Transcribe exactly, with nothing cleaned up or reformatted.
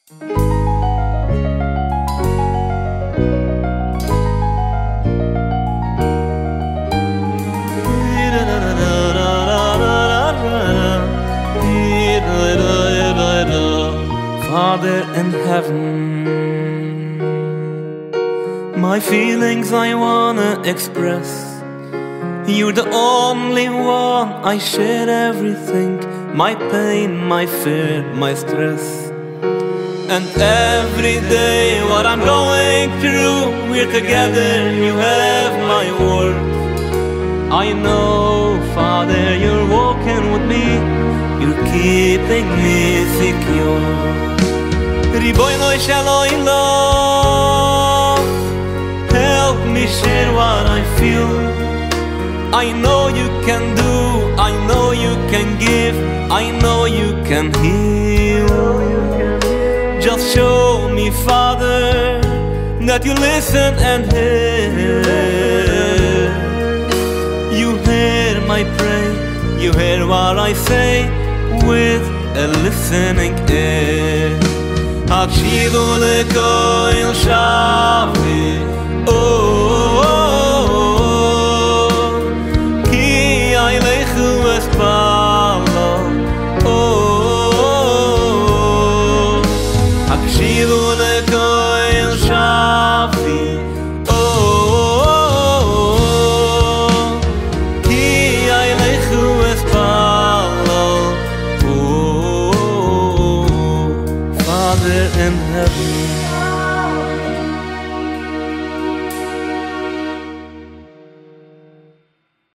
Father in heaven, my feelings I wanna express. You're the only one I share everything, my pain, my fear, my stress. And every day what I'm going through, we're together, you have my word. I know, Father, you're walking with me, you're keeping me secure. Ribono Shaloilo, help me share what I feel. I know you can do, I know you can give, I know you can heal. Just show me, Father, that you listen and hear. You hear my prayer, you hear what I say with a listening ear. Akshivu lekoil shavi, oh, oh, oh, oh. Ki ailechu espa.